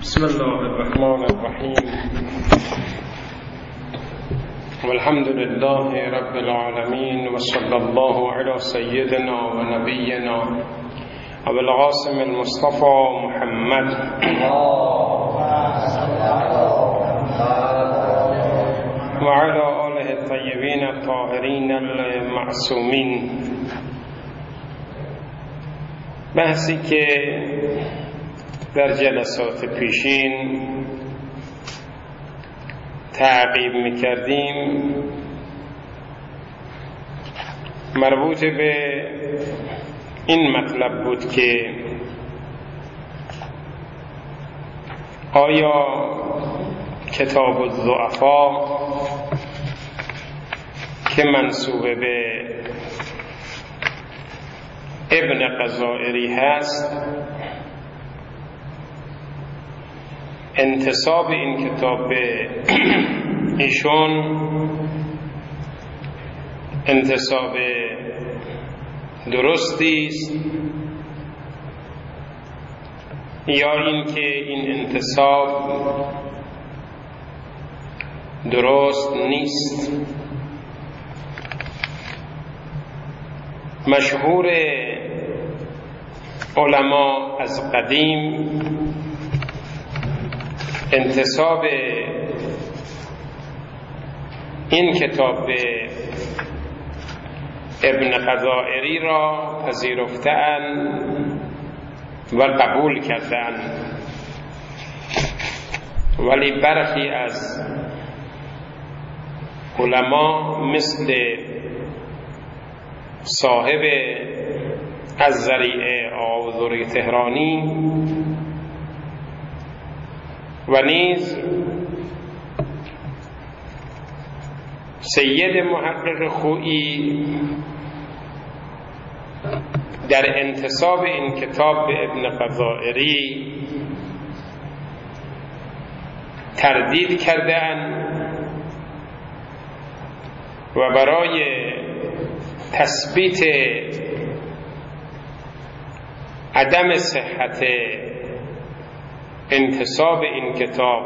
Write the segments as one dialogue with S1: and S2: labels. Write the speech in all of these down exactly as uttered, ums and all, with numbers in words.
S1: بسم الله الرحمن الرحیم والحمد لله رب العالمین و صلی الله علی سیدنا و نبینا ابو القاسم المصطفى محمد و علی آله الطیبین الطاهرین المعصومین. بحثی که در جلسات پیشین تعقیب میکردیم مربوط به این مطلب بود که آیا کتاب الضعفا که منسوب به ابن قضائری هست، انتساب این کتاب به ایشون انتساب درستی است یا اینکه این انتساب درست نیست؟ مشهور علما از قدیم انتساب این کتاب به ابن قضائری را پذیرفتند و قبول کردند، ولی برخی از علما مثل صاحب الذریعه آذری تهرانی و نیز سید محقق خویی در انتساب این کتاب به ابن قضائری تردید کردند و برای تثبیت عدم صحت انتساب این کتاب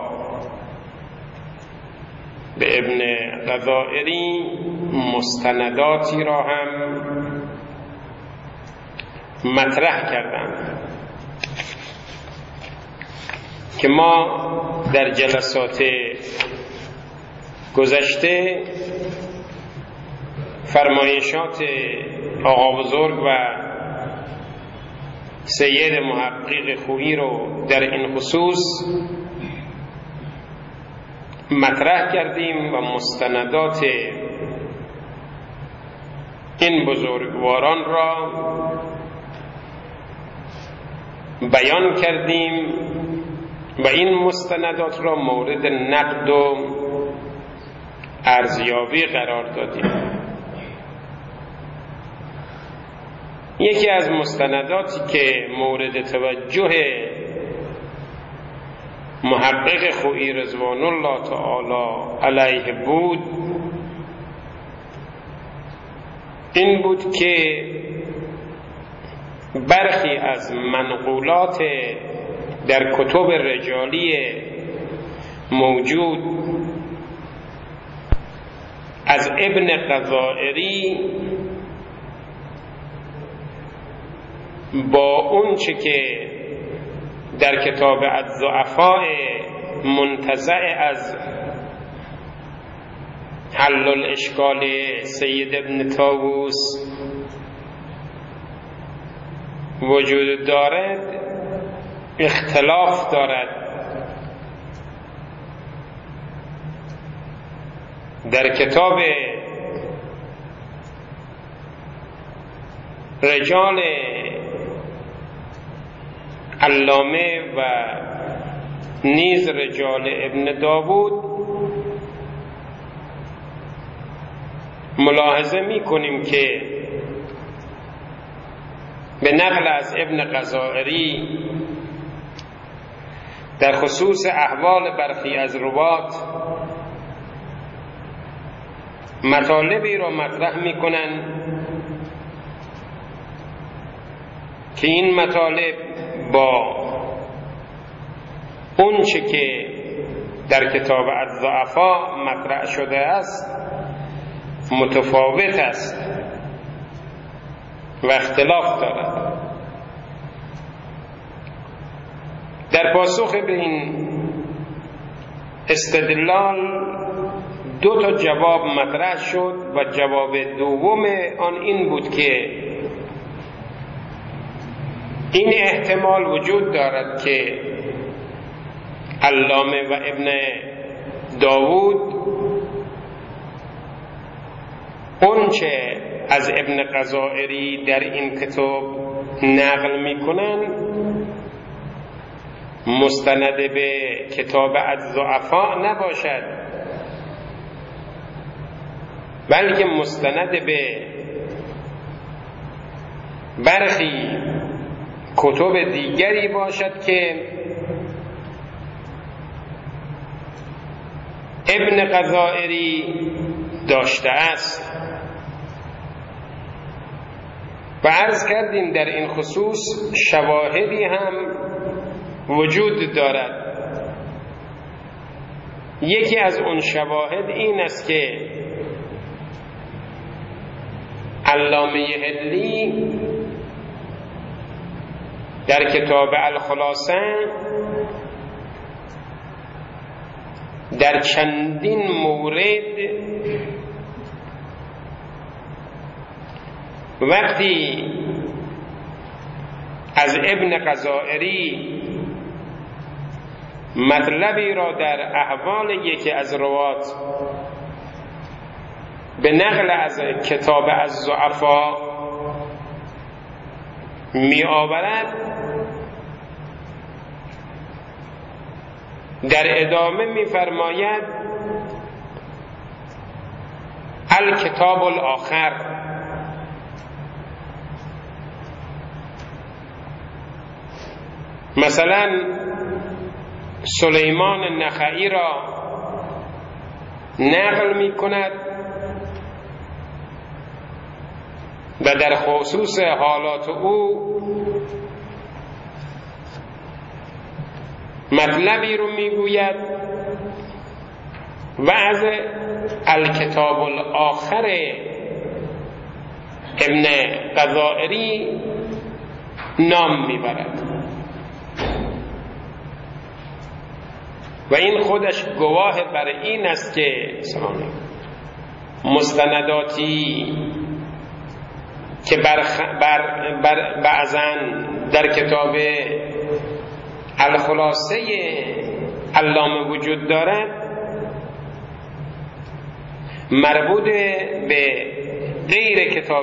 S1: به ابن قضائری مستنداتی را هم مطرح کردند که ما در جلسات گذشته فرمایشات آقا بزرگ و سید محقق خویی رو در این خصوص مطرح کردیم و مستندات این بزرگواران را بیان کردیم و این مستندات را مورد نقد و ارزیابی قرار دادیم. یکی از مستنداتی که مورد توجه محقق خویی رضوان الله تعالی علیه بود این بود که برخی از منقولات در کتب رجالی موجود از ابن قضائری با اون چه که در کتاب الضعفاء منتزع از حل الاشکال سید ابن طاووس وجود دارد اختلاف دارد. در کتاب رجال علامه و نیز رجال ابن داوود ملاحظه می کنیم که به نقل از ابن قضائری در خصوص احوال برخی از روات مطالبی را مطرح می کنند که این مطالب با اون چه که در کتاب الضعفا مطرح شده است متفاوت است و اختلاف دارد. در پاسخ به این استدلال دو تا جواب مطرح شد و جواب دوم آن این بود که این احتمال وجود دارد که علامه و ابن داود اون چه از ابن غزائری در این کتاب نقل میکنن مستند به کتاب الضعفا نباشد، بلکه مستند به برخی کتب دیگری باشد که ابن غزائری داشته است. و عرض کردیم در این خصوص شواهدی هم وجود دارد. یکی از اون شواهد این است که علامه هلی در کتاب الخلاصه در چندین مورد وقتی از ابن غزائری مطلبی را در احوال یکی از روات به نقل از کتاب الضعفا می آورد، در ادامه می فرماید الکتاب الاخر. مثلا سلیمان نخعی را نقل می کند و در خصوص حالات او مطلبی رو می گوید و از الکتاب الاخر ابن غزائری نام می برد و این خودش گواه بر این است که مستنداتی که بر, بر, بر بعضاً در کتاب الخلاصه علامه وجود دارد مربوط به غیر کتاب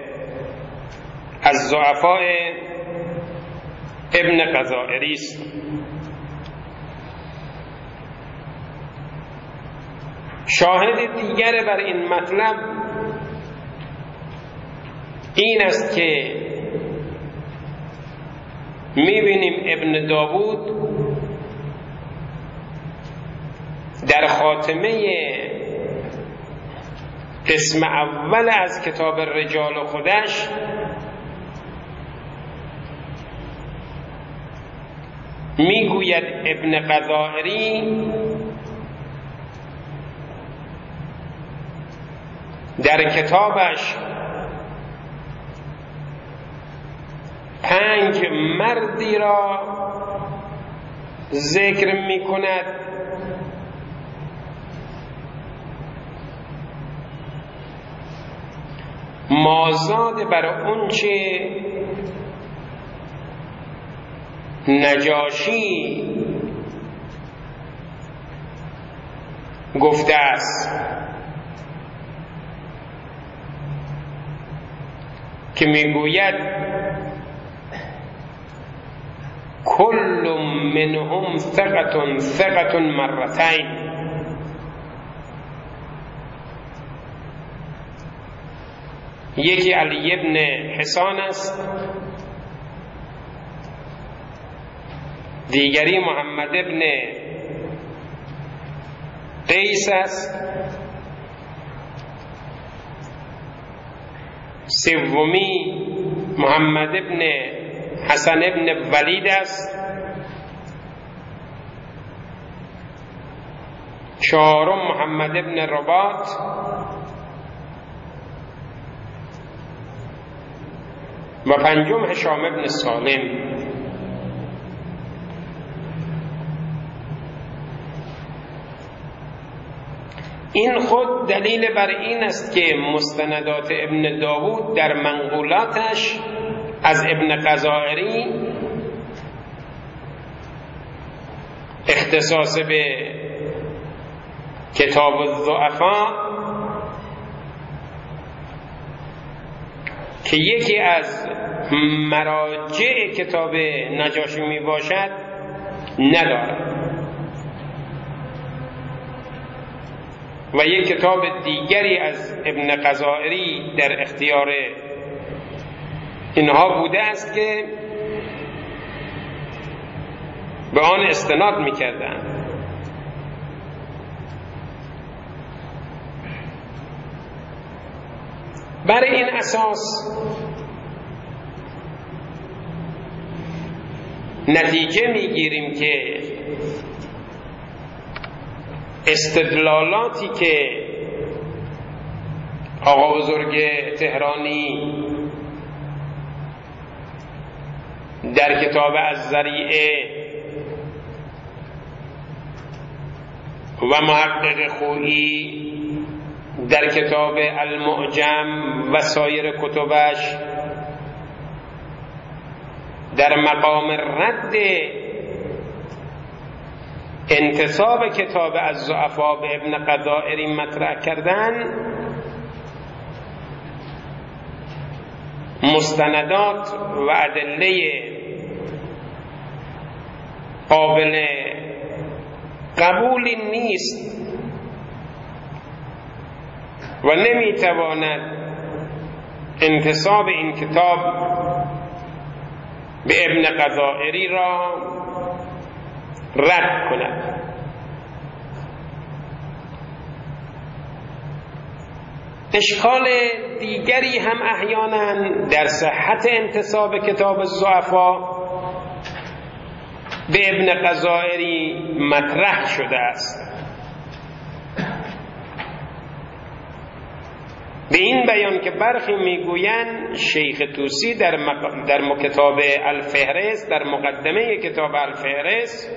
S1: الضعفاء ابن غزائری است. شاهد دیگر بر این مطلب این است که می‌بینیم ابن داود در خاتمه قسم اول از کتاب الرجال خودش میگوید ابن غزائری در کتابش پنج مردی را ذکر می کند مازاد بر اون چه نجاشی گفته است که میگوید کل منهم ثقة ثقة مرتين. یکی علی ابن حسان است، دیگری محمد ابن قیس است، سومی محمد ابن حسن ابن ولید است چهارم محمد ابن رباط، و پنجم هشام ابن سالم. این خود دلیل بر این است که مستندات ابن داود در منقولاتش از ابن قزائری اختصاص به کتاب الضعفا که یکی از مراجع کتاب نجاشی می باشد ندارد، و یک کتاب دیگری از ابن قزائری در اختیار اینها بوده است که به آن استناد می‌کردند. برای این اساس نتیجه میگیریم که استدلالاتی که آقا بزرگ تهرانی در کتاب الذریعه و محقق خویی در کتاب المعجم و سایر کتبش در مقام رد انتصاب کتاب الضعفا به ابن قزائری مطرح کردن، مستندات و ادله قابل قبولی نیست و نمیتواند انتصاب این کتاب به ابن قزائری را رد کند. اشکال دیگری هم احیانا در صحت انتصاب کتاب الضعفا به ابن قزائری مطرح شده است. به این بیان که برخی میگویند شیخ طوسی در, مق... در کتاب الفهرست، در مقدمه کتاب الفهرست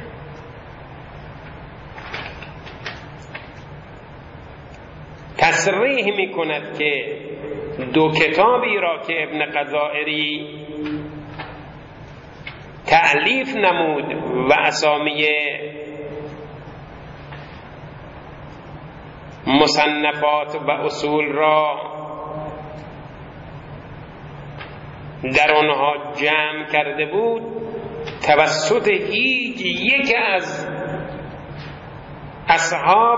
S1: تصریح می کند که دو کتابی را که ابن قزائری تألیف نمود و اسامی مصنفات و اصول را در آنها جمع کرده بود، توسط هیچ یک از اصحاب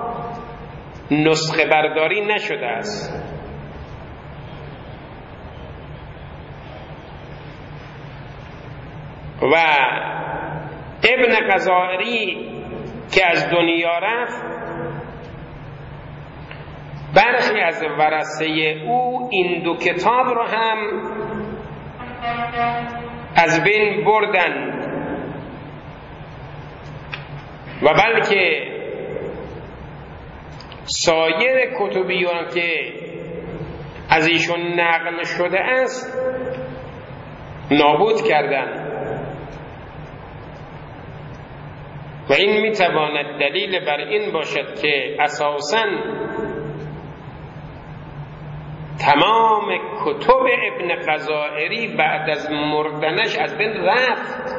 S1: نسخه برداری نشده است. و ابن قزائری که از دنیا رفت، برخی از ورثه او این دو کتاب را هم از بین بردند و بلکه سایر کتبیان که از ایشون نقل شده است نابود کردند. و این میتواند دلیل بر این باشد که اساساً تمام کتب ابن قزائری بعد از مردنش از بین رفت.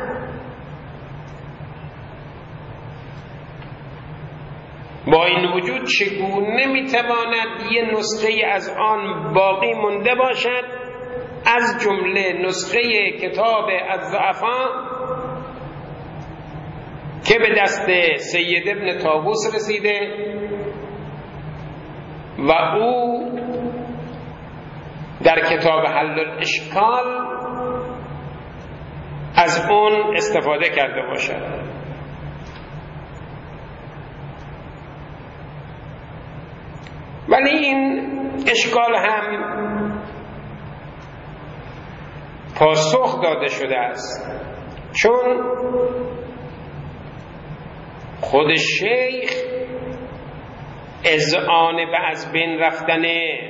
S1: با این وجود چگونه میتواند یه نسخه از آن باقی مونده باشد، از جمله نسخه کتاب الضعفا که به دست سید ابن طاووس رسیده و او در کتاب حل الاشکال از اون استفاده کرده باشد. ولی این اشکال هم پاسخ داده شده است، چون خود شیخ اذعان به از بین رفتن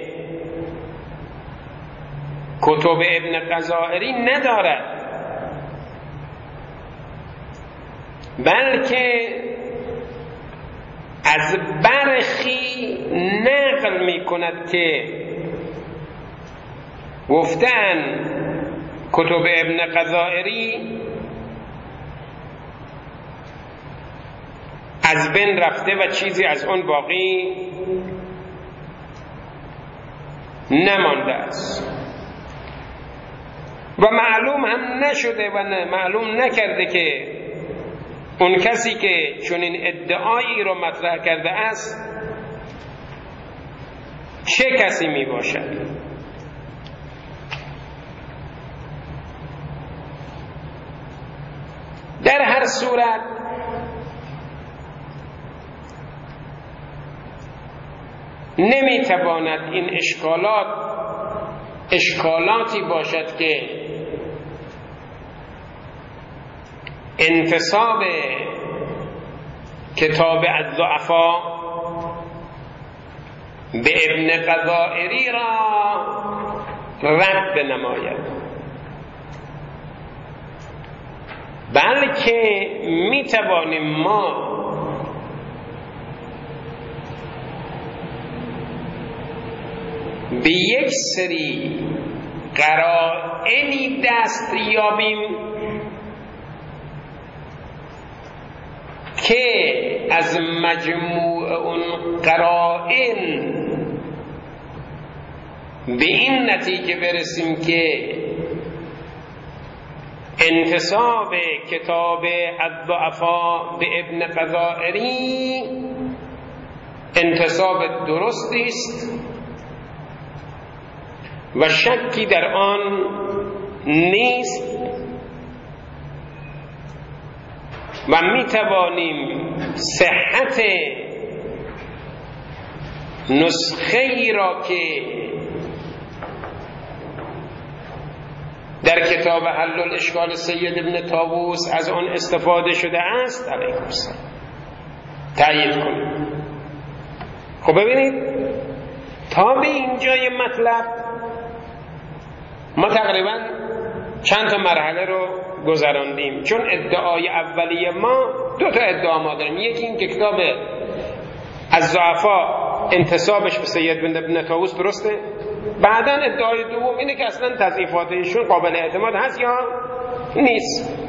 S1: کتب ابن غزائری ندارد، بلکه از برخی نقل می کند که گفتن کتب ابن غزائری از بین رفته و چیزی از اون باقی نمانده است و معلوم هم نشده و نه معلوم نکرده که اون کسی که چنین ادعایی رو مطرح کرده است چه کسی می باشد. در هر صورت نمی تواند این اشکالات اشکالاتی باشد که انتساب کتاب الضعفاء به ابن غزائری را رد نماید، بلکه می توانیم ما به یک سری قرائنی دست یابیم که از مجموع اون قرائن به این نتیجه برسیم که انتساب کتاب الضعفاء به ابن غزائری انتساب درستی است و شکی در آن نیست و می توانیم صحت نسخه ای را که در کتاب حل الاشکال سید ابن طاووس از آن استفاده شده است علیکم السلام تأیید کنیم. خب ببینید تا به اینجای مطلب ما تقریبا چند تا مرحله رو گذراندیم، چون ادعای اولیه ما دو تا ادعا ما داریم. یکی این که کتاب الضعفاء انتسابش به سید ابن طاووس درسته، بعدا ادعای دوم اینه که اصلا تضعیفاتشون قابل اعتماد هست یا نیست.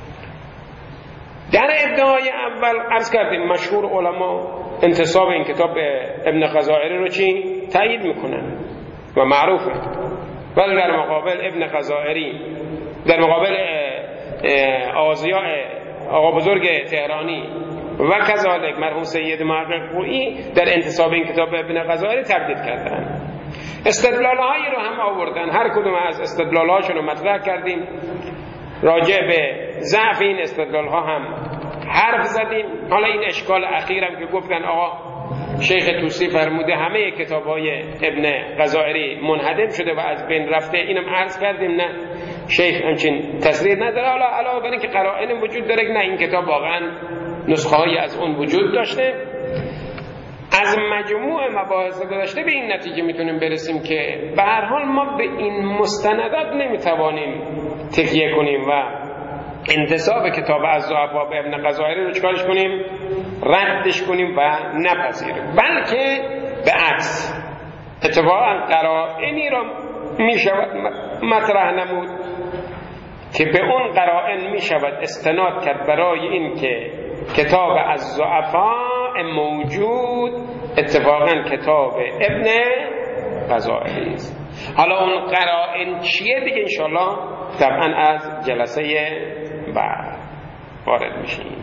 S1: در ادعای اول عرض کردیم مشهور علما انتساب این کتاب به ابن غزائری رو چی؟ تایید میکنن و معروفه، ولی در مقابل ابن غزائری در مقابل آزیاء آقا بزرگ تهرانی و کذالک مرحوم سید محقق گویی در انتساب این کتاب به ابن غزائری تردید کردن. استدلالهایی رو هم آوردن، هر کدوم از استدلالهاشون رو مطرح کردیم، راجع به ضعف این استدلالها هم حرف زدیم. حالا این اشکال اخیرم که گفتن آقا شیخ طوسی فرموده همه کتاب‌های ابن غزائری منهدم شده و از بین رفته، اینم عرض کردیم نه شیخ همچین تصریح نداره. حالا علاوه بر اینکه قرائن وجود داره که نه این کتاب واقعا نسخه‌هایی از اون وجود داشته. از مجموع مباحث گذشته به این نتیجه میتونیم برسیم که به هر حال ما به این مستندات نمیتوانیم تکیه کنیم و انتساب کتاب الضعفاء به ابن غزائری رو چکارش کنیم؟ ردش کنیم و نپذیریم، بلکه به عکس اتفاقا قرائنی را میشود مطرح نمود که به اون قرائن میشود استناد کرد برای این که کتاب الضعفاء موجود اتفاقا کتاب ابن غزائری است. حالا اون قرائن چیه دیگه انشاءالله طبعا از جلسه بعد وارد میشیم.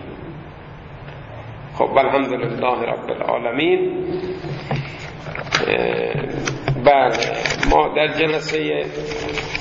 S1: خب الحمدلله رب العالمین. بعد ما در جلسه